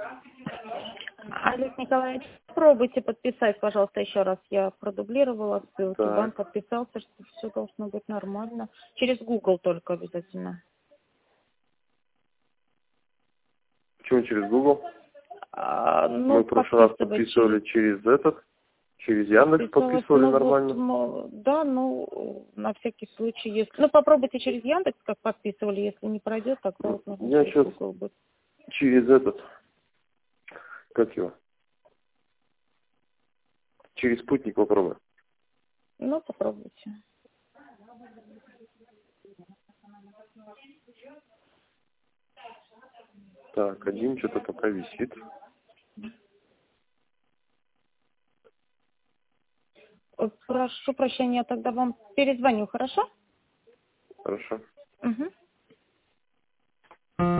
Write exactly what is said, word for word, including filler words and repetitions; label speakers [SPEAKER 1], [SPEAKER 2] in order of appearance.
[SPEAKER 1] Олег Николаевич, пробуйте подписать, пожалуйста, еще раз. Я продублировала ссылки,
[SPEAKER 2] Так.
[SPEAKER 1] банк подписался, что все должно быть нормально. Через Google только обязательно.
[SPEAKER 2] Почему через Google?
[SPEAKER 1] А, ну,
[SPEAKER 2] Мы в прошлый раз
[SPEAKER 1] подписывать
[SPEAKER 2] подписывали
[SPEAKER 1] через...
[SPEAKER 2] через этот, через Яндекс
[SPEAKER 1] Подписалась,
[SPEAKER 2] подписывали
[SPEAKER 1] ну, вот,
[SPEAKER 2] нормально.
[SPEAKER 1] мо- да, ну, на всякий случай, если... Ну, попробуйте через Яндекс, как подписывали, если не пройдет, тогда вот нужно
[SPEAKER 2] Я
[SPEAKER 1] через
[SPEAKER 2] сейчас
[SPEAKER 1] Google будет.
[SPEAKER 2] через этот, как его, через спутник попробую.
[SPEAKER 1] Ну, попробуйте.
[SPEAKER 2] Так, один что-то пока висит.
[SPEAKER 1] Э, Прошу прощения, я тогда вам перезвоню, хорошо?
[SPEAKER 2] Хорошо.
[SPEAKER 1] Угу.